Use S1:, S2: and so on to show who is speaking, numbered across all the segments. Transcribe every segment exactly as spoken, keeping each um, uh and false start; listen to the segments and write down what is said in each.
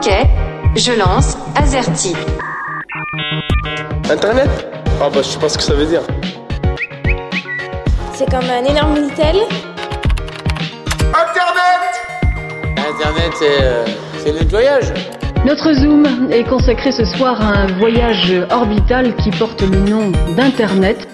S1: Ok, je lance Azerty.
S2: Internet ? Ah bah je sais pas ce que ça veut dire.
S3: C'est comme un énorme Minitel.
S2: Internet !
S4: Internet, c'est, euh, c'est le nettoyage.
S5: Notre Zoom est consacré ce soir à un voyage orbital qui porte le nom d'Internet.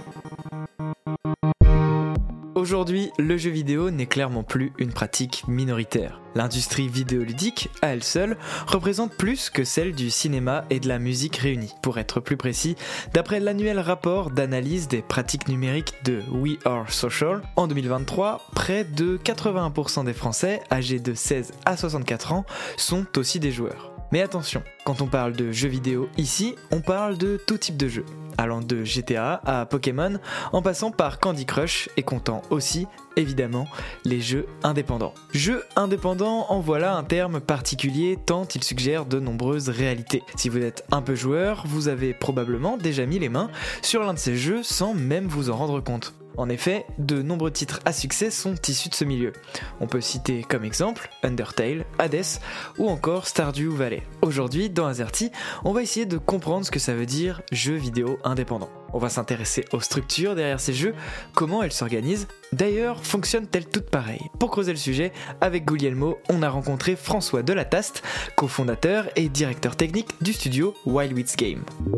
S6: Aujourd'hui, le jeu vidéo n'est clairement plus une pratique minoritaire. L'industrie vidéoludique, à elle seule, représente plus que celle du cinéma et de la musique réunis. Pour être plus précis, d'après l'annuel rapport d'analyse des pratiques numériques de We Are Social, en deux mille vingt-trois, près de quatre-vingt-un pour cent des Français âgés de seize à soixante-quatre ans sont aussi des joueurs. Mais attention, quand on parle de jeux vidéo ici, on parle de tout type de jeux, allant de G T A à Pokémon, en passant par Candy Crush et comptant aussi, évidemment, les jeux indépendants. Jeux indépendants, en voilà un terme particulier tant il suggère de nombreuses réalités. Si vous êtes un peu joueur, vous avez probablement déjà mis les mains sur l'un de ces jeux sans même vous en rendre compte. En effet, de nombreux titres à succès sont issus de ce milieu. On peut citer comme exemple Undertale, Hades ou encore Stardew Valley. Aujourd'hui, dans Azerty, on va essayer de comprendre ce que ça veut dire jeu vidéo indépendant. On va s'intéresser aux structures derrière ces jeux, comment elles s'organisent. D'ailleurs, fonctionnent-elles toutes pareilles ? Pour creuser le sujet, avec Guglielmo, on a rencontré François Delataste, cofondateur et directeur technique du studio Wildwits Games.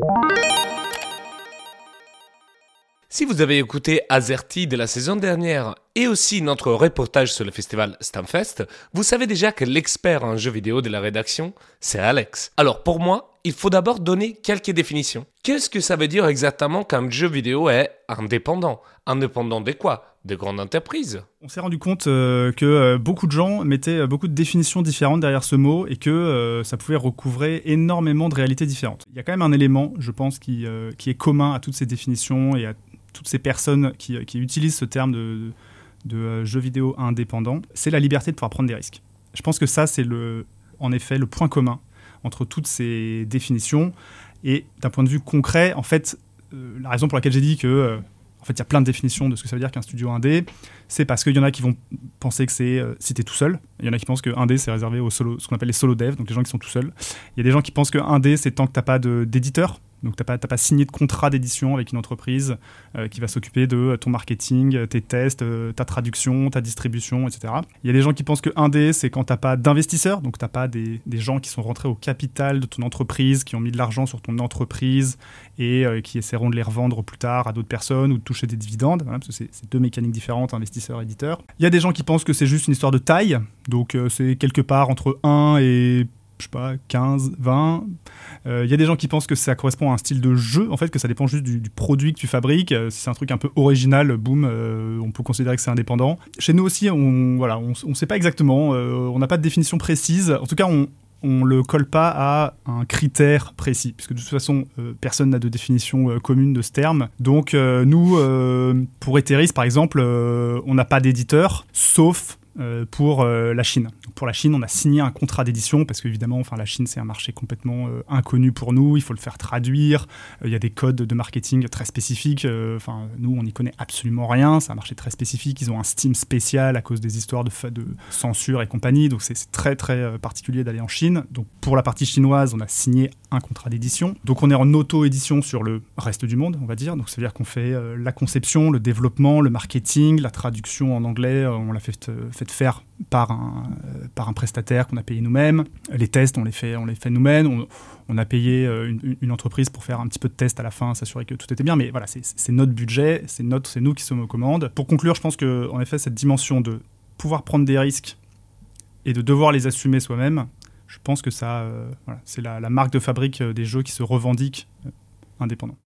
S7: Si vous avez écouté Azerty de la saison dernière et aussi notre reportage sur le festival Stamfest, vous savez déjà que l'expert en jeux vidéo de la rédaction, c'est Alex. Alors pour moi, il faut d'abord donner quelques définitions. Qu'est-ce que ça veut dire exactement qu'un jeu vidéo est indépendant ? Indépendant de quoi ? De grandes entreprises ?
S8: On s'est rendu compte euh, que euh, beaucoup de gens mettaient euh, beaucoup de définitions différentes derrière ce mot et que euh, ça pouvait recouvrer énormément de réalités différentes. Il y a quand même un élément, je pense, qui, euh, qui est commun à toutes ces définitions et à toutes ces personnes qui, qui utilisent ce terme de, de, de jeu vidéo indépendant, c'est la liberté de pouvoir prendre des risques. Je pense que ça, c'est le, en effet le point commun entre toutes ces définitions. Et d'un point de vue concret, en fait, euh, la raison pour laquelle j'ai dit que, euh, en fait, il y a plein de définitions de ce que ça veut dire qu'un studio indé, c'est parce qu'il y en a qui vont penser que c'est euh, si t'es tout seul. Il y en a qui pensent que indé, c'est réservé aux solo, ce qu'on appelle les solo devs, donc les gens qui sont tout seuls. Il y a des gens qui pensent que indé, c'est tant que t'as pas de, d'éditeur. Donc, tu n'as pas, t'as pas signé de contrat d'édition avec une entreprise euh, qui va s'occuper de ton marketing, tes tests, euh, ta traduction, ta distribution, et cetera. Il y a des gens qui pensent que indé, c'est quand tu n'as pas d'investisseurs, donc tu n'as pas des, des gens qui sont rentrés au capital de ton entreprise, qui ont mis de l'argent sur ton entreprise et euh, qui essaieront de les revendre plus tard à d'autres personnes ou de toucher des dividendes, voilà, parce que c'est, c'est deux mécaniques différentes, investisseurs et éditeurs. Il y a des gens qui pensent que c'est juste une histoire de taille, donc euh, c'est quelque part entre un et je sais pas, quinze, vingt. Il euh, y a des gens qui pensent que ça correspond à un style de jeu, en fait, que ça dépend juste du, du produit que tu fabriques. Euh, si c'est un truc un peu original, boum, euh, on peut considérer que c'est indépendant. Chez nous aussi, on voilà, on, on sait pas exactement, euh, on n'a pas de définition précise. En tout cas, on on le colle pas à un critère précis, puisque de toute façon, euh, personne n'a de définition euh, commune de ce terme. Donc, euh, nous, euh, pour Etheris, par exemple, euh, on n'a pas d'éditeur, sauf Euh, pour euh, la Chine. Pour la Chine, on a signé un contrat d'édition parce qu'évidemment, enfin, la Chine, c'est un marché complètement euh, inconnu pour nous. Il faut le faire traduire. Il euh, y a des codes de marketing très spécifiques. Enfin, euh, nous, on n'y connaît absolument rien. C'est un marché très spécifique. Ils ont un Steam spécial à cause des histoires de, fa- de censure et compagnie. Donc, c'est, c'est très, très euh, particulier d'aller en Chine. Donc, pour la partie chinoise, on a signé un contrat d'édition. Donc, on est en auto-édition sur le reste du monde, on va dire. Donc, ça veut dire qu'on fait euh, la conception, le développement, le marketing, la traduction en anglais. Euh, on l'a fait, euh, fait faire par un, euh, par un prestataire qu'on a payé nous-mêmes. Les tests, on les fait, on les fait nous-mêmes. On, on a payé euh, une, une entreprise pour faire un petit peu de tests à la fin, s'assurer que tout était bien. Mais voilà, c'est, c'est notre budget, c'est, notre, c'est nous qui sommes aux commandes. Pour conclure, je pense qu'en effet, cette dimension de pouvoir prendre des risques et de devoir les assumer soi-même, je pense que ça, euh, voilà, c'est la, la marque de fabrique des jeux qui se revendiquent euh, indépendants.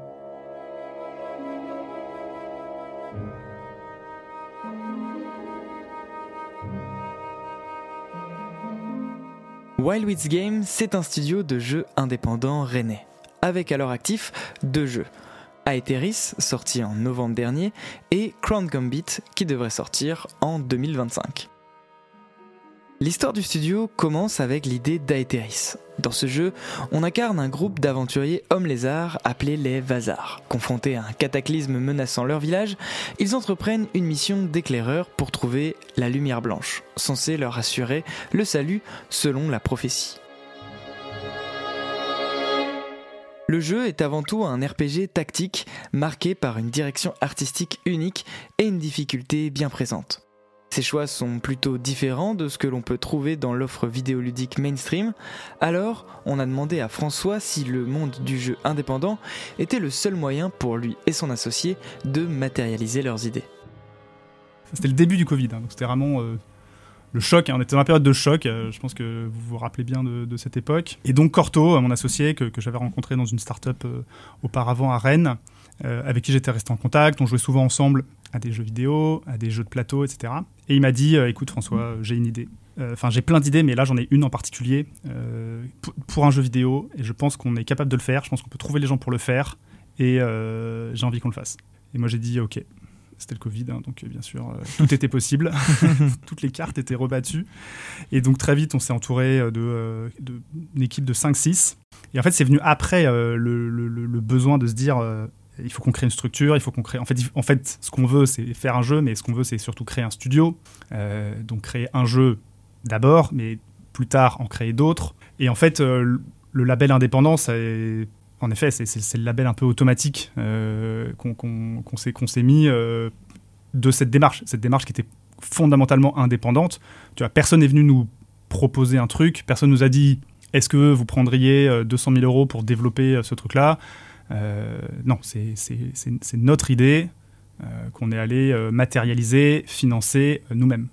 S6: Wildwits Games, c'est un studio de jeux indépendants rennais, avec à leur actif deux jeux. Aetheris, sorti en novembre dernier, et Crown Gambit, qui devrait sortir en deux mille vingt-cinq. L'histoire du studio commence avec l'idée d'Aetheris. Dans ce jeu, on incarne un groupe d'aventuriers hommes-lézards appelés les Vazars. Confrontés à un cataclysme menaçant leur village, ils entreprennent une mission d'éclaireur pour trouver la lumière blanche, censée leur assurer le salut selon la prophétie. Le jeu est avant tout un R P G tactique marqué par une direction artistique unique et une difficulté bien présente. Ces choix sont plutôt différents de ce que l'on peut trouver dans l'offre vidéoludique mainstream, alors on a demandé à François si le monde du jeu indépendant était le seul moyen pour lui et son associé de matérialiser leurs idées.
S8: C'était le début du Covid, hein, donc c'était vraiment euh, le choc, hein, on était dans la période de choc, euh, je pense que vous vous rappelez bien de, de cette époque. Et donc Corto, mon associé que, que j'avais rencontré dans une start-up euh, auparavant à Rennes, euh, avec qui j'étais resté en contact, on jouait souvent ensemble à des jeux vidéo, à des jeux de plateau, et cetera. Et il m'a dit, euh, écoute François, j'ai une idée. Enfin, euh, j'ai plein d'idées, mais là j'en ai une en particulier euh, pour, pour un jeu vidéo, et je pense qu'on est capable de le faire, je pense qu'on peut trouver les gens pour le faire, et euh, j'ai envie qu'on le fasse. Et moi j'ai dit, ok. C'était le Covid, hein, donc bien sûr, euh, tout était possible. Toutes les cartes étaient rebattues. Et donc très vite, on s'est entouré de, euh, de, d'une équipe de cinq six. Et en fait, c'est venu après euh, le, le, le besoin de se dire... Euh, il faut qu'on crée une structure, il faut qu'on crée... En fait, en fait, ce qu'on veut, c'est faire un jeu, mais ce qu'on veut, c'est surtout créer un studio. Euh, donc créer un jeu d'abord, mais plus tard, en créer d'autres. Et en fait, euh, le label indépendant, c'est... En effet, c'est, c'est, c'est le label un peu automatique euh, qu'on, qu'on, qu'on, s'est, qu'on s'est mis euh, de cette démarche. Cette démarche qui était fondamentalement indépendante. Tu vois, personne n'est venu nous proposer un truc. Personne nous a dit « Est-ce que vous prendriez deux cent mille euros pour développer ce truc-là » euh, Non, c'est, c'est, c'est, c'est notre idée euh, qu'on est allé euh, matérialiser, financer euh, nous-mêmes.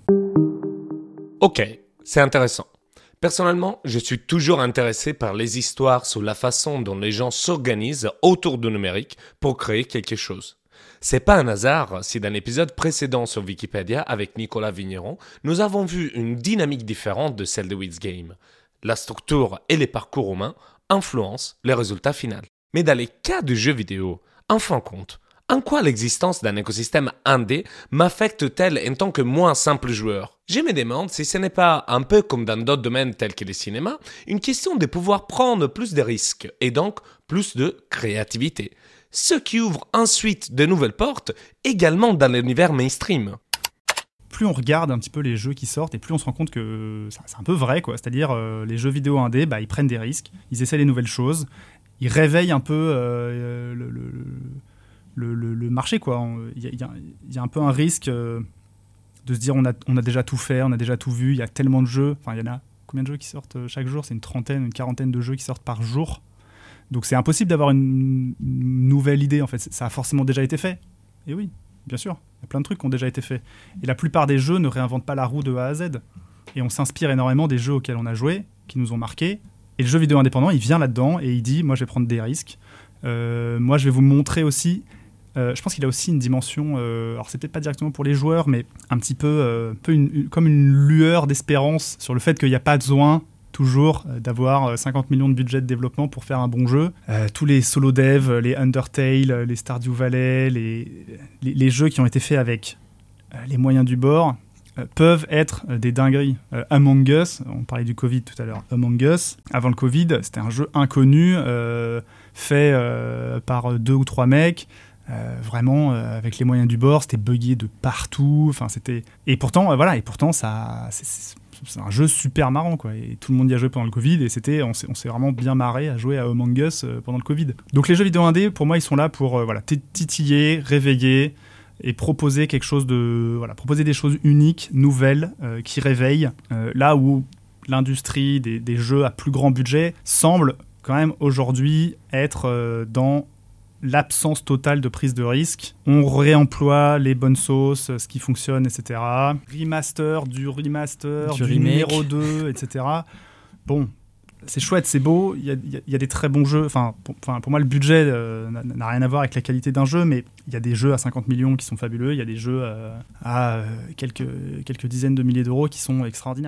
S7: Ok, c'est intéressant. Personnellement, je suis toujours intéressé par les histoires sur la façon dont les gens s'organisent autour du numérique pour créer quelque chose. C'est pas un hasard si dans l'épisode précédent sur Wikipédia avec Nicolas Vigneron, nous avons vu une dynamique différente de celle de WizGame. La structure et les parcours humains influencent les résultats finaux. Mais dans les cas de jeux vidéo, en fin de compte, en quoi l'existence d'un écosystème indé m'affecte-t-elle en tant que moins simple joueur ? Je me demande si ce n'est pas, un peu comme dans d'autres domaines tels que le cinéma, une question de pouvoir prendre plus de risques et donc plus de créativité. Ce qui ouvre ensuite de nouvelles portes, également dans l'univers mainstream.
S8: Plus on regarde un petit peu les jeux qui sortent et plus on se rend compte que c'est un peu vrai, quoi. C'est-à-dire euh, les jeux vidéo indés, bah, ils prennent des risques, ils essaient les nouvelles choses, ils réveillent un peu euh, le... le, le Le, le, le marché, quoi. Il y, y, y a un peu un risque euh, de se dire on a, on a déjà tout fait, on a déjà tout vu, il y a tellement de jeux. Enfin, il y en a combien de jeux qui sortent chaque jour ? C'est une trentaine, une quarantaine de jeux qui sortent par jour. Donc c'est impossible d'avoir une, une nouvelle idée, en fait. Ça a forcément déjà été fait. Et oui, bien sûr, il y a plein de trucs qui ont déjà été faits. Et la plupart des jeux ne réinventent pas la roue de A à Z. Et on s'inspire énormément des jeux auxquels on a joué, qui nous ont marqués. Et le jeu vidéo indépendant, il vient là-dedans et il dit, moi je vais prendre des risques. Euh, moi je vais vous montrer aussi... Euh, je pense qu'il a aussi une dimension, euh, alors c'est peut-être pas directement pour les joueurs, mais un petit peu, euh, peu une, une, comme une lueur d'espérance sur le fait qu'il n'y a pas besoin toujours euh, d'avoir cinquante millions de budget de développement pour faire un bon jeu. Euh, tous les solo dev, les Undertale, les Stardew Valley, les, les, les jeux qui ont été faits avec euh, les moyens du bord euh, peuvent être euh, des dingueries. Euh, Among Us, on parlait du Covid tout à l'heure, Among Us, avant le Covid, c'était un jeu inconnu, euh, fait euh, par deux ou trois mecs. Euh, vraiment euh, avec les moyens du bord, c'était buggé de partout, enfin c'était et pourtant euh, voilà et pourtant ça c'est, c'est, c'est un jeu super marrant, quoi, et tout le monde y a joué pendant le Covid et c'était on s'est, on s'est vraiment bien marré à jouer à Among Us euh, pendant le Covid. Donc les jeux vidéo indés, pour moi, ils sont là pour euh, voilà titiller, réveiller et proposer quelque chose de voilà proposer des choses uniques, nouvelles, euh, qui réveillent, euh, là où l'industrie des, des jeux à plus grand budget semble quand même aujourd'hui être euh, dans l'absence totale de prise de risque. On réemploie les bonnes sauces, ce qui fonctionne, et cetera. Remaster du remaster, du, du numéro deux, et cetera. Bon, c'est chouette, c'est beau, il y a, y a, y a des très bons jeux. Enfin, pour, pour moi, le budget euh, n'a, n'a rien à voir avec la qualité d'un jeu, mais il y a des jeux à cinquante millions qui sont fabuleux, il y a des jeux euh, à euh, quelques, quelques dizaines de milliers d'euros qui sont extraordinaires.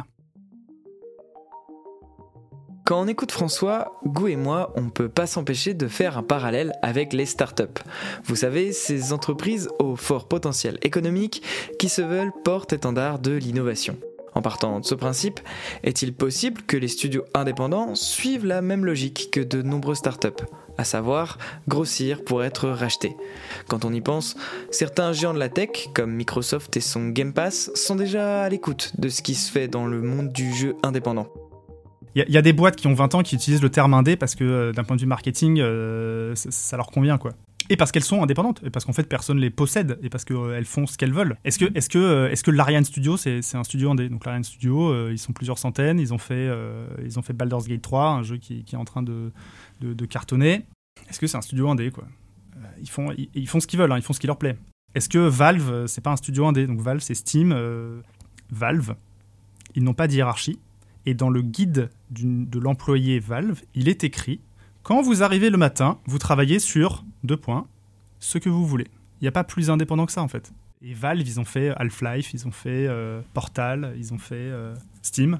S6: Quand on écoute François, Gou et moi, on ne peut pas s'empêcher de faire un parallèle avec les startups. Vous savez, ces entreprises au fort potentiel économique qui se veulent porte-étendard de l'innovation. En partant de ce principe, est-il possible que les studios indépendants suivent la même logique que de nombreuses startups, à savoir grossir pour être rachetés? Quand on y pense, certains géants de la tech, comme Microsoft et son Game Pass, sont déjà à l'écoute de ce qui se fait dans le monde du jeu indépendant.
S8: Il y, y a des boîtes qui ont vingt ans qui utilisent le terme indé parce que euh, d'un point de vue marketing, euh, ça, ça leur convient, quoi. Et parce qu'elles sont indépendantes, et parce qu'en fait personne les possède, et parce qu'elles euh, font ce qu'elles veulent. Est-ce que, est-ce que, euh, est-ce que l'Ariane Studio, c'est, c'est un studio indé? Donc l'Ariane Studio, euh, ils sont plusieurs centaines, ils ont fait, euh, ils ont fait Baldur's Gate trois, un jeu qui, qui est en train de, de, de cartonner. Est-ce que c'est un studio indé, quoi? euh, ils, font, ils, ils font ce qu'ils veulent, hein, ils font ce qui leur plaît. Est-ce que Valve, euh, c'est pas un studio indé? Donc Valve, c'est Steam. Euh, Valve, ils n'ont pas de hiérarchie. Et dans le guide d'une, de l'employé Valve, il est écrit: quand vous arrivez le matin, vous travaillez sur, deux points, ce que vous voulez. Il n'y a pas plus indépendant que ça, en fait. Et Valve, ils ont fait Half-Life, ils ont fait euh, Portal, ils ont fait euh, Steam.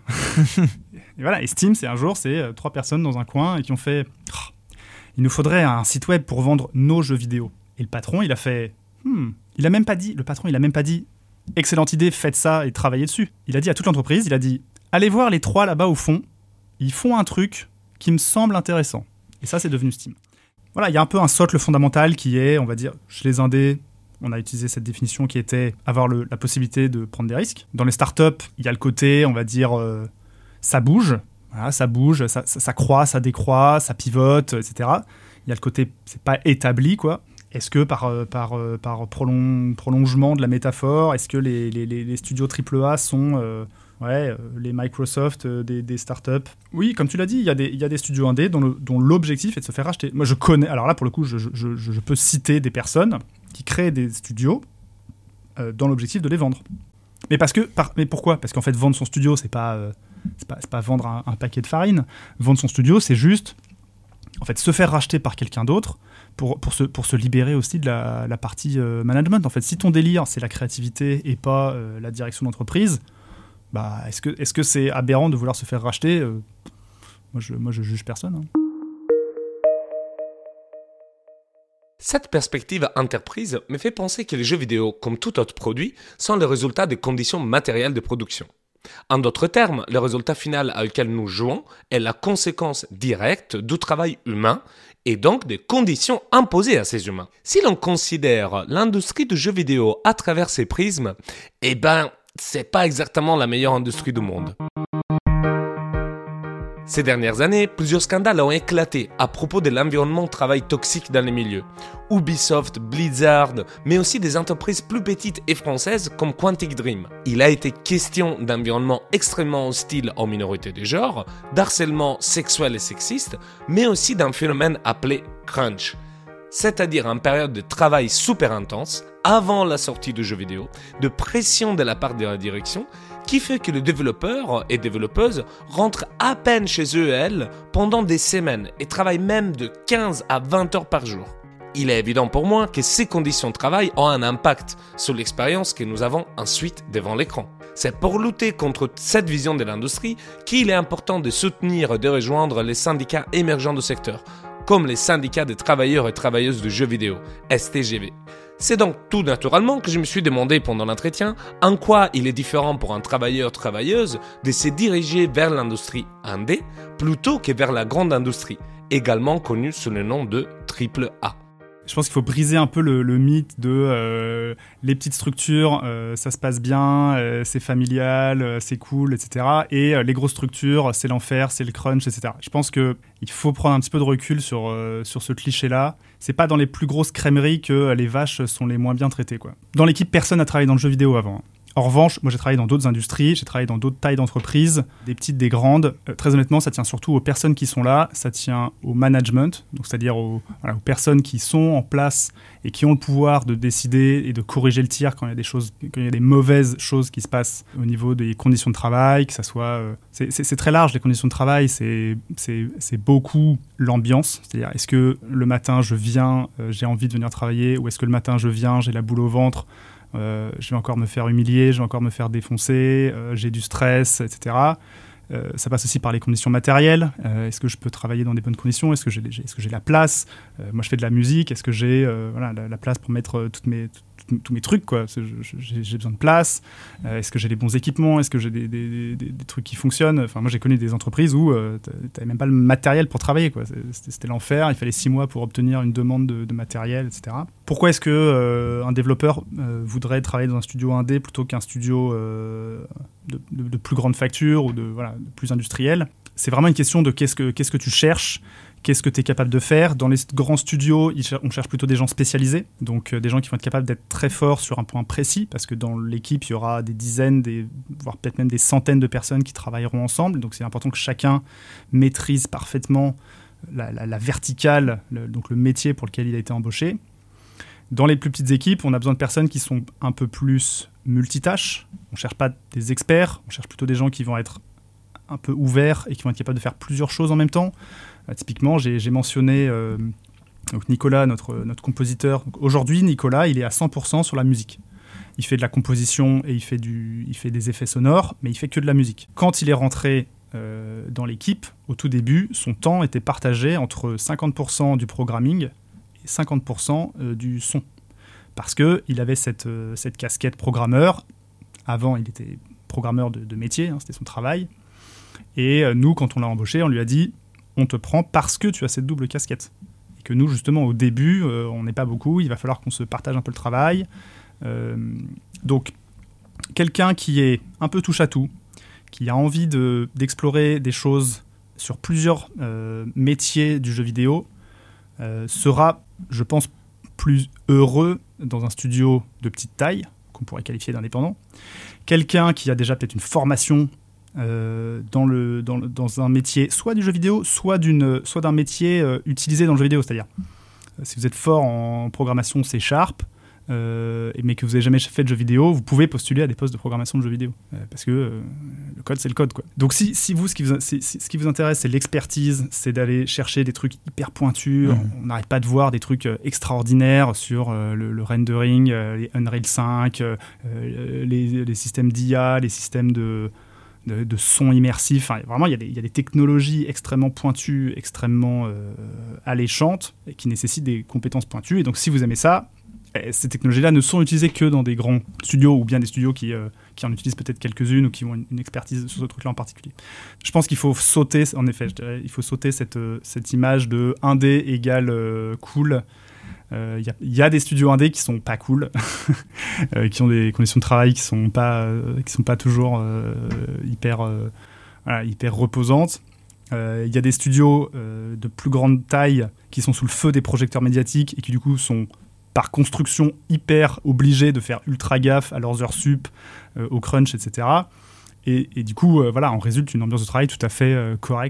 S8: Et voilà, et Steam, c'est un jour, c'est euh, trois personnes dans un coin et qui ont fait oh, il nous faudrait un site web pour vendre nos jeux vidéo. Et le patron, il a fait hmm. il a même pas dit, le patron, il a même pas dit excellente idée, faites ça et travaillez dessus. Il a dit à toute l'entreprise, il a dit allez voir les trois là-bas au fond, ils font un truc qui me semble intéressant. Et ça, c'est devenu Steam. Voilà, il y a un peu un socle fondamental qui est, on va dire, chez les indés, on a utilisé cette définition qui était avoir le, la possibilité de prendre des risques. Dans les startups, il y a le côté, on va dire, euh, ça bouge, voilà, ça bouge, ça, ça, ça croît, ça décroît, ça pivote, et cetera. Il y a le côté, c'est pas établi, quoi. Est-ce que par, par, par prolong, prolongement de la métaphore, est-ce que les, les, les studios triple A sont... Euh, Ouais, euh, les Microsoft euh, des, des startups. Oui, comme tu l'as dit, il y a des, il y a des studios indés dont, le, dont l'objectif est de se faire racheter. Moi, je connais... Alors là, pour le coup, je, je, je, je peux citer des personnes qui créent des studios euh, dans l'objectif de les vendre. Mais, parce que, par, mais pourquoi? Parce qu'en fait, vendre son studio, c'est pas, euh, c'est pas, c'est pas vendre un, un paquet de farine. Vendre son studio, c'est juste en fait, se faire racheter par quelqu'un d'autre pour, pour, se, pour se libérer aussi de la, la partie euh, management. En fait, si ton délire, c'est la créativité et pas euh, la direction d'entreprise... Bah, est-ce que, est-ce que c'est aberrant de vouloir se faire racheter? euh, moi, je, moi, je juge personne. Hein.
S7: Cette perspective entreprise me fait penser que les jeux vidéo, comme tout autre produit, sont le résultat des conditions matérielles de production. En d'autres termes, le résultat final auquel nous jouons est la conséquence directe du travail humain et donc des conditions imposées à ces humains. Si l'on considère l'industrie du jeu vidéo à travers ces prismes, eh ben, c'est pas exactement la meilleure industrie du monde. Ces dernières années, plusieurs scandales ont éclaté à propos de l'environnement de travail toxique dans les milieux. Ubisoft, Blizzard, mais aussi des entreprises plus petites et françaises comme Quantic Dream. Il a été question d'environnement extrêmement hostile aux minorités de genre, d'harcèlement sexuel et sexiste, mais aussi d'un phénomène appelé crunch. C'est-à-dire une période de travail super intense, avant la sortie du jeu vidéo, de pression de la part de la direction, qui fait que les développeurs et développeuses rentrent à peine chez eux et elles pendant des semaines et travaillent même de quinze à vingt heures par jour. Il est évident pour moi que ces conditions de travail ont un impact sur l'expérience que nous avons ensuite devant l'écran. C'est pour lutter contre cette vision de l'industrie qu'il est important de soutenir et de rejoindre les syndicats émergents du secteur, comme les syndicats des travailleurs et travailleuses du jeu vidéo, S T G V. C'est donc tout naturellement que je me suis demandé pendant l'entretien en quoi il est différent pour un travailleur-travailleuse de se diriger vers l'industrie indé plutôt que vers la grande industrie, également connue sous le nom de triple A.
S8: Je pense qu'il faut briser un peu le, le mythe de euh, les petites structures, euh, ça se passe bien, euh, c'est familial, euh, c'est cool, et cetera. Et euh, les grosses structures, c'est l'enfer, c'est le crunch, et cetera. Je pense qu'il faut prendre un petit peu de recul sur, euh, sur ce cliché-là. C'est pas dans les plus grosses crèmeries que euh, les vaches sont les moins bien traitées, quoi. Dans l'équipe, personne n'a travaillé dans le jeu vidéo avant. En revanche, moi j'ai travaillé dans d'autres industries, j'ai travaillé dans d'autres tailles d'entreprises, des petites, des grandes. Euh, très honnêtement, ça tient surtout aux personnes qui sont là, ça tient au management, donc c'est-à-dire aux, voilà, aux personnes qui sont en place et qui ont le pouvoir de décider et de corriger le tir quand il y a des choses, quand il y a des mauvaises choses qui se passent au niveau des conditions de travail, que ça soit, euh, c'est, c'est, c'est très large les conditions de travail, c'est, c'est, c'est beaucoup l'ambiance, c'est-à-dire est-ce que le matin je viens, euh, j'ai envie de venir travailler, ou est-ce que le matin je viens, j'ai la boule au ventre. Euh, je vais encore me faire humilier, je vais encore me faire défoncer, euh, j'ai du stress, et cetera. Euh, ça passe aussi par les conditions matérielles. Euh, est-ce que je peux travailler dans des bonnes conditions ? Est-ce que j'ai, est-ce que j'ai la place ? euh, Moi, je fais de la musique. Est-ce que j'ai euh, voilà, la, la place pour mettre euh, toutes mes, tout, tous mes trucs, quoi. J'ai, j'ai besoin de place. Euh, est-ce que j'ai les bons équipements ? Est-ce que j'ai des, des, des, des trucs qui fonctionnent ? Enfin, moi, j'ai connu des entreprises où euh, tu n'avais même pas le matériel pour travailler, quoi. C'était, c'était l'enfer. Il fallait six mois pour obtenir une demande de, de matériel, et cetera. Pourquoi est-ce que euh, un développeur euh, voudrait travailler dans un studio indé plutôt qu'un studio euh, de, de, de plus grande facture ou de, voilà, de plus industriel ? C'est vraiment une question de qu'est-ce que, qu'est-ce que tu cherches, qu'est-ce que tu es capable de faire. Dans les grands studios, on cherche plutôt des gens spécialisés, donc euh, des gens qui vont être capables d'être très forts sur un point précis, parce que dans l'équipe, il y aura des dizaines, des, voire peut-être même des centaines de personnes qui travailleront ensemble. Donc c'est important que chacun maîtrise parfaitement la, la, la verticale, le, donc le métier pour lequel il a été embauché. Dans les plus petites équipes, on a besoin de personnes qui sont un peu plus multitâches. On ne cherche pas des experts, on cherche plutôt des gens qui vont être un peu ouverts et qui vont être capables de faire plusieurs choses en même temps. Euh, typiquement, j'ai, j'ai mentionné euh, donc Nicolas, notre, notre compositeur. Donc aujourd'hui, Nicolas, il est à cent pour cent sur la musique. Il fait de la composition et il fait, du, il fait des effets sonores, mais il fait que de la musique. Quand il est rentré euh, dans l'équipe, au tout début, son temps était partagé entre cinquante pour cent du programming et cinquante pour cent du son. Parce qu'il avait cette, euh, cette casquette programmeur. Avant, il était programmeur de, de métier, hein, c'était son travail. Et euh, nous, quand on l'a embauché, on lui a dit « on te prend parce que tu as cette double casquette ». Et que nous, justement, au début, euh, on n'est pas beaucoup, il va falloir qu'on se partage un peu le travail. Euh, donc, quelqu'un qui est un peu touche-à-tout, qui a envie de, d'explorer des choses sur plusieurs euh, métiers du jeu vidéo, euh, sera, je pense, plus heureux dans un studio de petite taille, qu'on pourrait qualifier d'indépendant. Quelqu'un qui a déjà peut-être une formation euh, dans, le, dans, le, dans un métier, soit du jeu vidéo, soit, d'une, soit d'un métier euh, utilisé dans le jeu vidéo. C'est-à-dire, euh, si vous êtes fort en programmation C Sharp, euh, mais que vous n'avez jamais fait de jeu vidéo, vous pouvez postuler à des postes de programmation de jeux vidéo. Euh, parce que euh, le code, c'est le code, quoi. Donc si, si vous, ce qui vous, si, si, ce qui vous intéresse, c'est l'expertise, c'est d'aller chercher des trucs hyper pointus. Mmh. On n'arrête pas de voir des trucs euh, extraordinaires sur euh, le, le rendering, euh, les Unreal cinq, euh, les, les systèmes d'I A, les systèmes de... De, de son immersif. Enfin, vraiment, il y, y a des technologies extrêmement pointues, extrêmement euh, alléchantes, et qui nécessitent des compétences pointues. Et donc, si vous aimez ça, eh, ces technologies-là ne sont utilisées que dans des grands studios, ou bien des studios qui, euh, qui en utilisent peut-être quelques-unes, ou qui ont une, une expertise sur ce truc-là en particulier. Je pense qu'il faut sauter, en effet, je dirais, il faut sauter cette, cette image de indé égale euh, cool. Il euh, y, y a des studios indés qui sont pas cool, euh, qui ont des conditions de travail qui sont pas, euh, qui sont pas toujours euh, hyper, euh, voilà, hyper reposantes. Il euh, y a des studios euh, de plus grande taille qui sont sous le feu des projecteurs médiatiques et qui du coup sont par construction hyper obligés de faire ultra gaffe à leurs heures sup, euh, au crunch, et cetera. Et, et du coup, euh, voilà, en résulte une ambiance de travail tout à fait euh, correcte.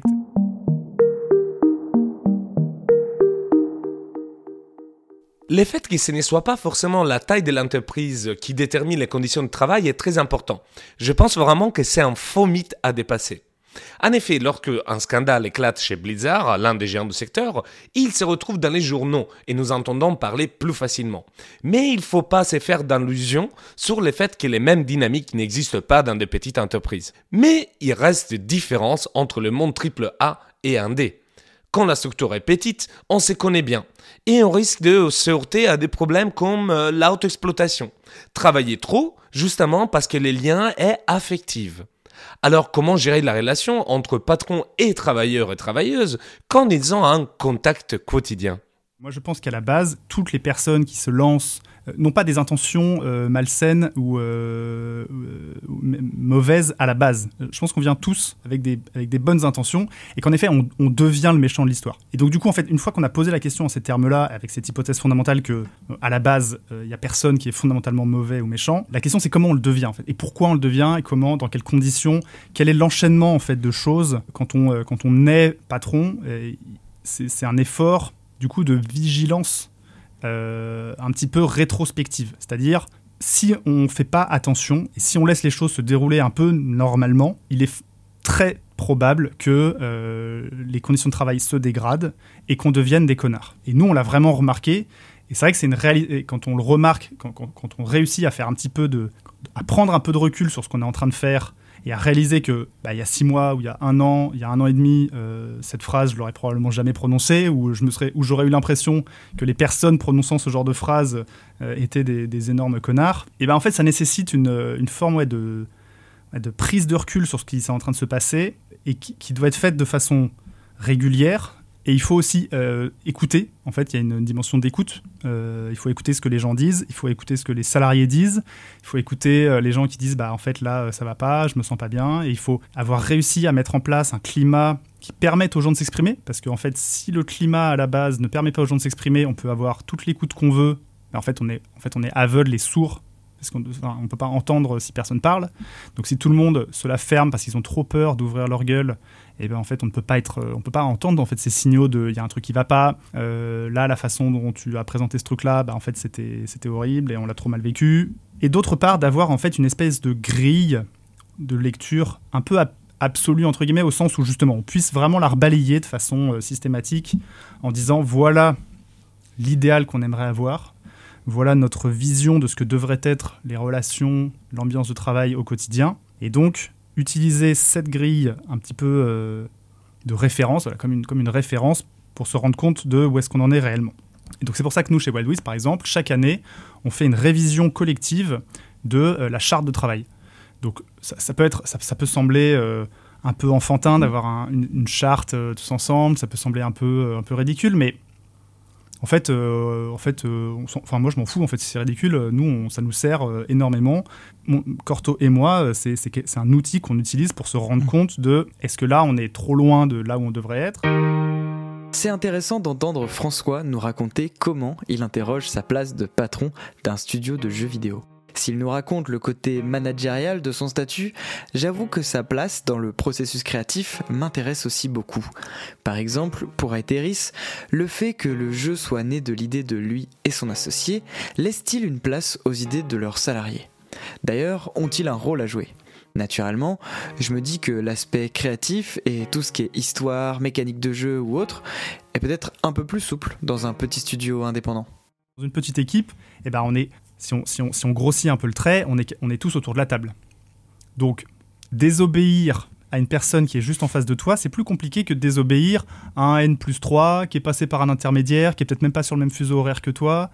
S7: Le fait que ce ne soit pas forcément la taille de l'entreprise qui détermine les conditions de travail est très important. Je pense vraiment que c'est un faux mythe à dépasser. En effet, lorsque un scandale éclate chez Blizzard, l'un des géants du secteur, il se retrouve dans les journaux et nous entendons parler plus facilement. Mais il ne faut pas se faire d'illusions sur le fait que les mêmes dynamiques n'existent pas dans des petites entreprises. Mais il reste des différences entre le monde triple A et indé. Quand la structure est petite, on se connaît bien et on risque de se heurter à des problèmes comme euh, l'auto-exploitation. Travailler trop, justement parce que les liens est affectifs. Alors comment gérer la relation entre patron et travailleurs et travailleuses quand ils ont un contact quotidien ?
S8: Moi, je pense qu'à la base, toutes les personnes qui se lancent euh, n'ont pas des intentions euh, malsaines ou, euh, ou m- mauvaises à la base. Je pense qu'on vient tous avec des, avec des bonnes intentions et qu'en effet, on, on devient le méchant de l'histoire. Et donc, du coup, en fait, une fois qu'on a posé la question en ces termes-là, avec cette hypothèse fondamentale que, euh, à la base, il euh, n'y a personne qui est fondamentalement mauvais ou méchant, la question, c'est comment on le devient, en fait. Et pourquoi on le devient et comment, dans quelles conditions, quel est l'enchaînement, en fait, de choses quand on, euh, quand on est patron. Et c'est, c'est un effort du coup de vigilance euh, un petit peu rétrospective. C'est-à-dire, si on ne fait pas attention et si on laisse les choses se dérouler un peu normalement, il est f- très probable que euh, les conditions de travail se dégradent et qu'on devienne des connards. Et nous, on l'a vraiment remarqué Et c'est vrai que c'est une réalité, quand on le remarque, quand, quand, quand on réussit à faire un petit peu de, à prendre un peu de recul sur ce qu'on est en train de faire et à réaliser que bah, il y a six mois ou il y a un an, il y a un an et demi, euh, cette phrase je l'aurais probablement jamais prononcée, ou je me serais, ou j'aurais eu l'impression que les personnes prononçant ce genre de phrase euh, étaient des, des énormes connards. Et ben en fait ça nécessite une, une forme ouais, de, de prise de recul sur ce qui est en train de se passer et qui, qui doit être faite de façon régulière. Et il faut aussi euh, écouter. En fait, il y a une dimension d'écoute. Euh, il faut écouter ce que les gens disent. Il faut écouter ce que les salariés disent. Il faut écouter euh, les gens qui disent bah, « en fait, là, ça va pas, je me sens pas bien ». Et il faut avoir réussi à mettre en place un climat qui permette aux gens de s'exprimer. Parce qu'en fait, si le climat, à la base, ne permet pas aux gens de s'exprimer, on peut avoir toute l'écoute qu'on veut. Mais en fait, on est, en fait, on est aveugle et sourd. Parce qu'on enfin, ne peut pas entendre si personne parle. Donc si tout le monde se la ferme parce qu'ils ont trop peur d'ouvrir leur gueule, et ben en fait on ne peut pas être, on peut pas entendre en fait ces signaux de il y a un truc qui va pas. Euh, là la façon dont tu as présenté ce truc là, bah, en fait c'était c'était horrible et on l'a trop mal vécu. Et d'autre part d'avoir en fait une espèce de grille de lecture un peu ab- absolue entre guillemets au sens où justement on puisse vraiment la rebalayer de façon euh, systématique en disant voilà l'idéal qu'on aimerait avoir. Voilà notre vision de ce que devraient être les relations, l'ambiance de travail au quotidien. Et donc, utiliser cette grille un petit peu euh, de référence, voilà, comme, une, comme une référence pour se rendre compte de où est-ce qu'on en est réellement. Et donc, c'est pour ça que nous, chez Wildwiz, par exemple, chaque année, on fait une révision collective de euh, la charte de travail. Donc, ça, ça, peut, être, ça, ça peut sembler euh, un peu enfantin d'avoir un, une, une charte euh, tous ensemble, ça peut sembler un peu, euh, un peu ridicule, mais En fait, euh, en fait euh, on enfin, moi je m'en fous, en fait, si c'est ridicule, nous, on, ça nous sert euh, énormément. Mon, Corto et moi, c'est, c'est, c'est un outil qu'on utilise pour se rendre compte de est-ce que là, on est trop loin de là où on devrait être.
S6: C'est intéressant d'entendre François nous raconter comment il interroge sa place de patron d'un studio de jeux vidéo. S'il nous raconte le côté managérial de son statut, j'avoue que sa place dans le processus créatif m'intéresse aussi beaucoup. Par exemple, pour Aetheris, le fait que le jeu soit né de l'idée de lui et son associé, laisse-t-il une place aux idées de leurs salariés ? D'ailleurs, ont-ils un rôle à jouer ? Naturellement, je me dis que l'aspect créatif et tout ce qui est histoire, mécanique de jeu ou autre est peut-être un peu plus souple dans un petit studio indépendant.
S8: Dans une petite équipe, eh ben on est... Si on, si, on, si on grossit un peu le trait, on est, on est tous autour de la table. Donc, désobéir à une personne qui est juste en face de toi, c'est plus compliqué que de désobéir à un N plus trois qui est passé par un intermédiaire, qui est peut-être même pas sur le même fuseau horaire que toi,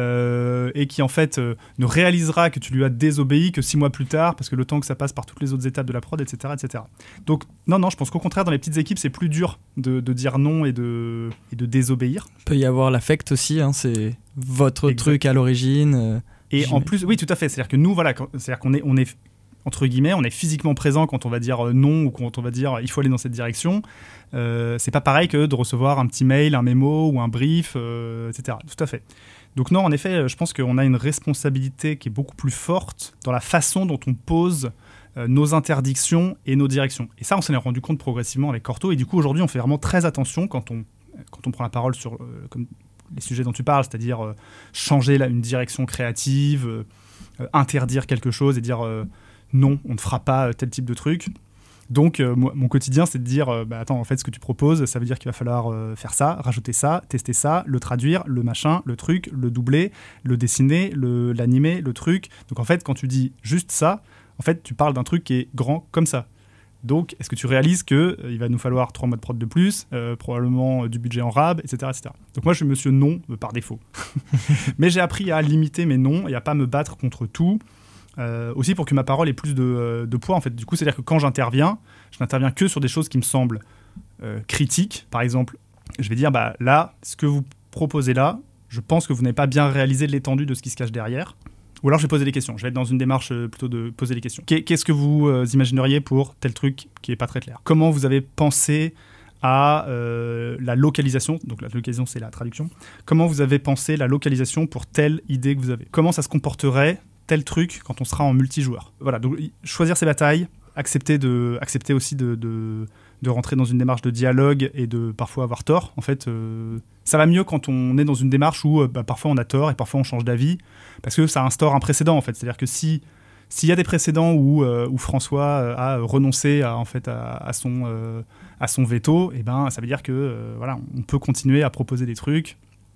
S8: euh, et qui en fait euh, ne réalisera que tu lui as désobéi que six mois plus tard, parce que le temps que ça passe par toutes les autres étapes de la prod, et cetera, et cetera. Donc, non, non, je pense qu'au contraire, dans les petites équipes, c'est plus dur de, de dire non et de, et de désobéir.
S3: Il peut y avoir l'affect aussi, hein, c'est votre exact. Truc à l'origine. Euh,
S8: et en plus, oui, tout à fait. C'est-à-dire que nous, voilà, c'est-à-dire qu'on est, on est entre guillemets, on est physiquement présent quand on va dire non ou quand on va dire il faut aller dans cette direction. Euh, c'est pas pareil que de recevoir un petit mail, un mémo ou un brief, euh, et cetera. Tout à fait. Donc non, en effet, je pense qu'on a une responsabilité qui est beaucoup plus forte dans la façon dont on pose euh, nos interdictions et nos directions. Et ça, on s'en est rendu compte progressivement avec Corto. Et du coup, aujourd'hui, on fait vraiment très attention quand on, quand on prend la parole sur euh, comme les sujets dont tu parles, c'est-à-dire euh, changer là, une direction créative, euh, euh, interdire quelque chose et dire... Euh, non, on ne fera pas tel type de truc. Donc, euh, moi, mon quotidien, c'est de dire, euh, bah, attends, en fait, ce que tu proposes, ça veut dire qu'il va falloir euh, faire ça, rajouter ça, tester ça, le traduire, le machin, le truc, le doubler, le dessiner, le, l'animer, le truc. Donc, en fait, quand tu dis juste ça, en fait, tu parles d'un truc qui est grand comme ça. Donc, est-ce que tu réalises qu'il euh, va nous falloir trois mois de prod de plus, euh, probablement euh, du budget en rab, et cetera, et cetera. Donc, moi, je suis monsieur non euh, par défaut. Mais j'ai appris à limiter mes noms et à pas me battre contre tout. Euh, aussi pour que ma parole ait plus de, euh, de poids en fait. Du coup, c'est-à-dire que quand j'interviens, je n'interviens que sur des choses qui me semblent euh, critiques. Par exemple, je vais dire bah, là, ce que vous proposez là, je pense que vous n'avez pas bien réalisé l'étendue de ce qui se cache derrière. Ou alors je vais poser des questions. Je vais être dans une démarche euh, plutôt de poser des questions. Qu'est-ce que vous euh, imagineriez pour tel truc qui n'est pas très clair ? Comment vous avez pensé à euh, la localisation, donc la localisation c'est la traduction. Comment vous avez pensé la localisation pour telle idée que vous avez ? Comment ça se comporterait tel truc quand on sera en multijoueur. Voilà, donc choisir ses batailles, accepter, de, accepter aussi de, de, de rentrer dans une démarche de dialogue et de parfois avoir tort. En fait, euh, ça va mieux quand on est dans une démarche où euh, bah, parfois on a tort et parfois on change d'avis, parce que ça instaure un précédent en fait. C'est-à-dire que si s'il y a des précédents où, euh, où François a renoncé à, en fait, à, à, son, euh, à son veto, et ben, ça veut dire que euh, voilà, on peut continuer à proposer des trucs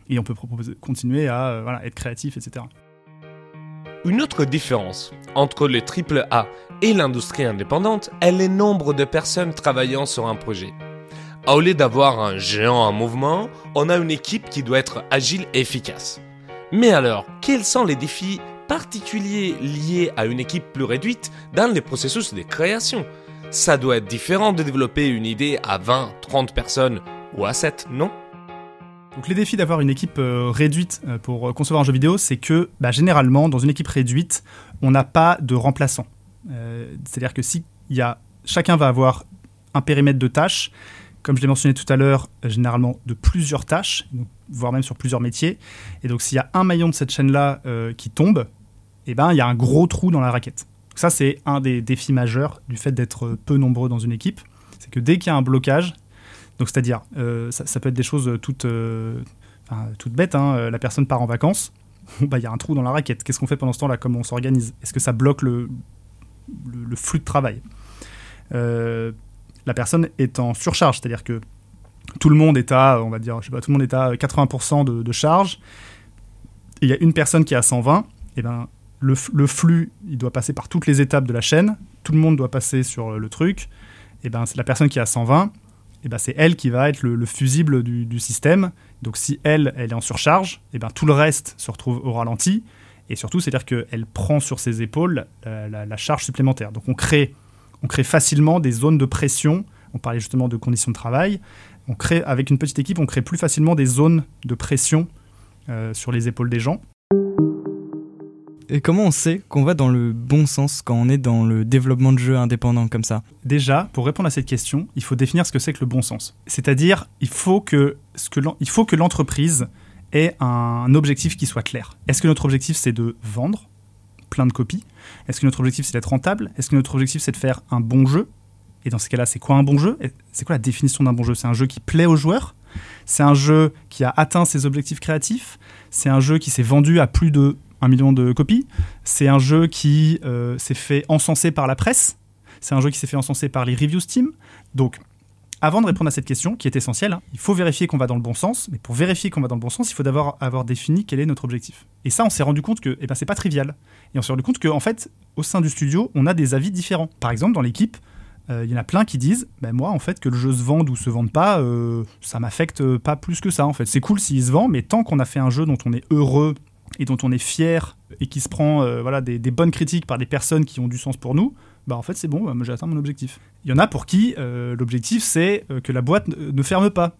S8: et on peut proposer, continuer à euh, voilà, être créatif, et cetera.
S7: Une autre différence entre le triple A et l'industrie indépendante est le nombre de personnes travaillant sur un projet. Au lieu d'avoir un géant en mouvement, on a une équipe qui doit être agile et efficace. Mais alors, quels sont les défis particuliers liés à une équipe plus réduite dans les processus de création ? Ça doit être différent de développer une idée à vingt, trente personnes ou à sept, non ?
S8: Donc les défis d'avoir une équipe euh, réduite euh, pour concevoir un jeu vidéo, c'est que bah, généralement, dans une équipe réduite, on n'a pas de remplaçant. Euh, c'est-à-dire que si y a, chacun va avoir un périmètre de tâches, comme je l'ai mentionné tout à l'heure, euh, généralement de plusieurs tâches, donc, voire même sur plusieurs métiers. Et donc s'il y a un maillon de cette chaîne-là euh, qui tombe, eh ben, il y a un gros trou dans la raquette. Donc, ça, c'est un des défis majeurs du fait d'être peu nombreux dans une équipe. C'est que dès qu'il y a un blocage, donc c'est-à-dire, euh, ça, ça peut être des choses toutes, euh, enfin, toutes bêtes, hein, la personne part en vacances, bah, y a un trou dans la raquette. Qu'est-ce qu'on fait pendant ce temps-là? Comment on s'organise? Est-ce que ça bloque le, le, le flux de travail? euh, La personne est en surcharge, c'est-à-dire que tout le monde est à, on va dire, je sais pas, tout le monde est à quatre-vingts pour cent de, de charge, et il y a une personne qui est à cent vingt, et ben le, le flux, il doit passer par toutes les étapes de la chaîne, tout le monde doit passer sur le truc, et ben c'est la personne qui est à cent vingt, et ben c'est elle qui va être le, le fusible du, du système. Donc si elle, elle est en surcharge, et ben tout le reste se retrouve au ralenti, et surtout, c'est-à-dire qu'elle prend sur ses épaules la, la, la charge supplémentaire. Donc on crée, on crée facilement des zones de pression. On parlait justement de conditions de travail. On crée, avec une petite équipe, on crée plus facilement des zones de pression euh, sur les épaules des gens.
S3: Et comment on sait qu'on va dans le bon sens quand on est dans le développement de jeux indépendants comme ça?
S8: Déjà, pour répondre à cette question, il faut définir ce que c'est que le bon sens. C'est-à-dire, il faut que, ce que, il faut que l'entreprise ait un objectif qui soit clair. Est-ce que notre objectif, c'est de vendre plein de copies? Est-ce que notre objectif, c'est d'être rentable? Est-ce que notre objectif, c'est de faire un bon jeu? Et dans ce cas-là, c'est quoi un bon jeu? C'est quoi la définition d'un bon jeu? C'est un jeu qui plaît aux joueurs? C'est un jeu qui a atteint ses objectifs créatifs? C'est un jeu qui s'est vendu à plus de un million de copies? C'est un jeu qui euh, s'est fait encenser par la presse? C'est un jeu qui s'est fait encenser par les reviews Steam? Donc, avant de répondre à cette question, qui est essentielle, hein, il faut vérifier qu'on va dans le bon sens, mais pour vérifier qu'on va dans le bon sens, il faut d'abord avoir défini quel est notre objectif. Et ça, on s'est rendu compte que eh ben, c'est pas trivial. Et on s'est rendu compte qu'en fait, au sein du studio, on a des avis différents. Par exemple, dans l'équipe, il euh, y en a plein qui disent ben, « moi, en fait, que le jeu se vende ou se vende pas, euh, ça m'affecte pas plus que ça. En fait. C'est cool s'il se vend, mais tant qu'on a fait un jeu dont on est heureux et dont on est fier et qui se prend euh, voilà, des, des bonnes critiques par des personnes qui ont du sens pour nous, bah en fait c'est bon, bah, j'ai atteint mon objectif. » Il y en a pour qui euh, l'objectif c'est euh, que la boîte ne, ne ferme pas.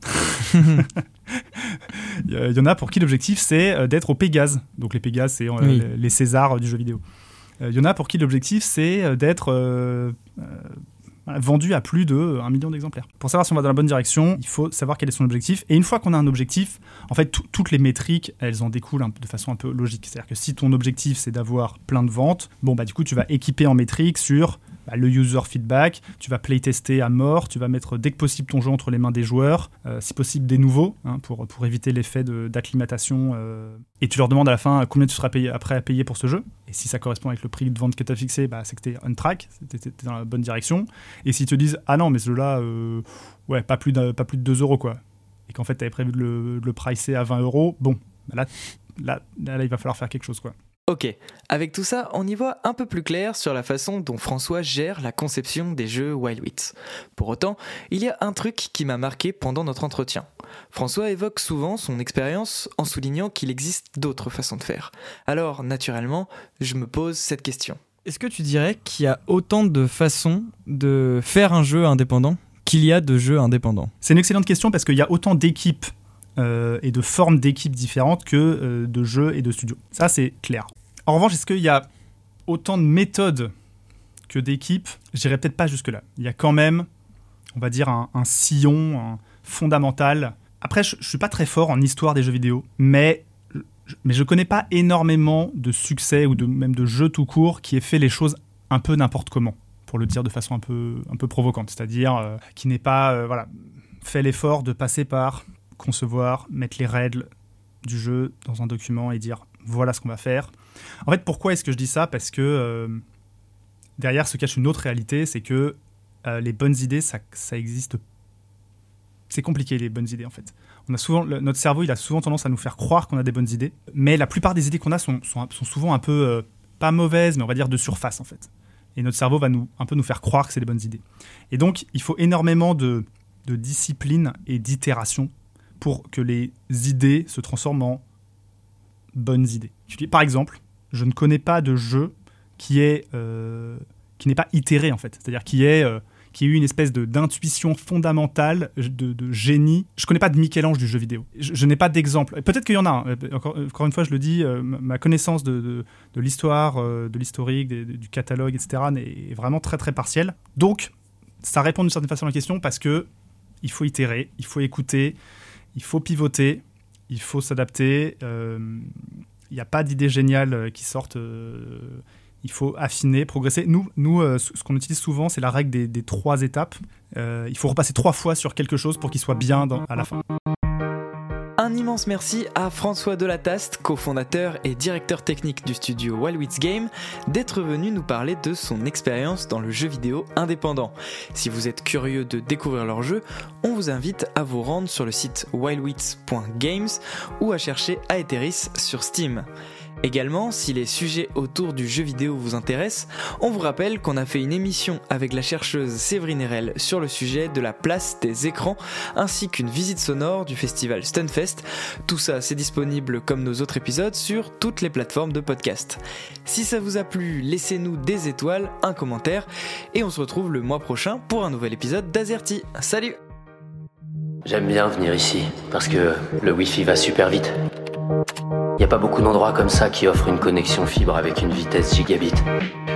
S8: Il y en a pour qui l'objectif c'est euh, d'être au Pégase. Donc les Pégases c'est euh, oui. les, les Césars du jeu vidéo. Euh, il y en a pour qui l'objectif c'est euh, d'être euh, euh, vendu à plus de un million d'exemplaires. Pour savoir si on va dans la bonne direction, il faut savoir quel est son objectif. Et une fois qu'on a un objectif, en fait, t- toutes les métriques, elles en découlent un peu, de façon un peu logique. C'est-à-dire que si ton objectif, c'est d'avoir plein de ventes, bon, bah, du coup, tu vas équiper en métriques sur bah, le user feedback, tu vas playtester à mort, tu vas mettre dès que possible ton jeu entre les mains des joueurs, euh, si possible des nouveaux, hein, pour, pour éviter l'effet de, d'acclimatation. Euh, et tu leur demandes à la fin combien tu seras payé, après à payer pour ce jeu. Et si ça correspond avec le prix de vente que tu as fixé, bah, c'est que tu es on track, tu es dans la bonne direction. Et s'ils te disent « Ah non, mais ce jeu-là, euh, ouais, pas plus, de, pas plus de deux euros, quoi. » Et qu'en fait, tu avais prévu de le, de le pricer à vingt euros, bon, là, là, là, là, il va falloir faire quelque chose, quoi.
S6: Ok, avec tout ça, on y voit un peu plus clair sur la façon dont François gère la conception des jeux Wild Wheat. Pour autant, il y a un truc qui m'a marqué pendant notre entretien. François évoque souvent son expérience en soulignant qu'il existe d'autres façons de faire. Alors, naturellement, je me pose cette question.
S3: Est-ce que tu dirais qu'il y a autant de façons de faire un jeu indépendant qu'il y a de jeux indépendants?
S8: C'est une excellente question parce qu'il y a autant d'équipes euh, et de formes d'équipes différentes que euh, de jeux et de studios. Ça, c'est clair. En revanche, est-ce qu'il y a autant de méthodes que d'équipes? Je dirais peut-être pas jusque-là. Il y a quand même, on va dire, un, un sillon un fondamental. Après, je ne suis pas très fort en histoire des jeux vidéo, mais mais je connais pas énormément de succès ou de, même de jeux tout court qui aient fait les choses un peu n'importe comment, pour le dire de façon un peu, un peu provocante. C'est-à-dire euh, qui n'ait pas euh, voilà, fait l'effort de passer par concevoir, mettre les règles du jeu dans un document et dire voilà ce qu'on va faire. En fait, pourquoi est-ce que je dis ça? Parce que euh, derrière se cache une autre réalité, c'est que euh, les bonnes idées, ça, ça existe c'est compliqué les bonnes idées en fait. On a souvent, le, notre cerveau il a souvent tendance à nous faire croire qu'on a des bonnes idées, mais la plupart des idées qu'on a sont, sont, sont souvent un peu, euh, pas mauvaises, mais on va dire de surface en fait. Et notre cerveau va nous, un peu nous faire croire que c'est des bonnes idées. Et donc il faut énormément de, de discipline et d'itération pour que les idées se transforment en bonnes idées. Par exemple, je ne connais pas de jeu qui, est, euh, qui n'est pas itéré en fait, c'est-à-dire qui est... Euh, qui a eu une espèce de, d'intuition fondamentale, de, de génie. Je ne connais pas de Michel-Ange du jeu vidéo. Je, je n'ai pas d'exemple. Peut-être qu'il y en a. Hein. Encore, encore une fois, je le dis, euh, ma connaissance de, de, de l'histoire, euh, de l'historique, de, de, du catalogue, et cetera est vraiment très, très partielle. Donc, ça répond d'une certaine façon à la question parce qu'il faut itérer, il faut écouter, il faut pivoter, il faut s'adapter. Il euh, n'y a pas d'idées géniales qui sortent... Euh, il faut affiner, progresser. Nous, nous euh, ce qu'on utilise souvent, c'est la règle des, des trois étapes. Euh, il faut repasser trois fois sur quelque chose pour qu'il soit bien dans, à la fin.
S6: Un immense merci à François Delataste, cofondateur et directeur technique du studio Wild Wits Games, d'être venu nous parler de son expérience dans le jeu vidéo indépendant. Si vous êtes curieux de découvrir leur jeu, on vous invite à vous rendre sur le site wildwits point games ou à chercher Aetheris sur Steam. Également, si les sujets autour du jeu vidéo vous intéressent, on vous rappelle qu'on a fait une émission avec la chercheuse Séverine Erel sur le sujet de la place des écrans, ainsi qu'une visite sonore du festival Stunfest. Tout ça, c'est disponible comme nos autres épisodes sur toutes les plateformes de podcast. Si ça vous a plu, laissez-nous des étoiles, un commentaire, et on se retrouve le mois prochain pour un nouvel épisode d'Azerty. Salut!
S9: J'aime bien venir ici, parce que le Wi-Fi va super vite. Il n'y a pas beaucoup d'endroits comme ça qui offrent une connexion fibre avec une vitesse gigabit.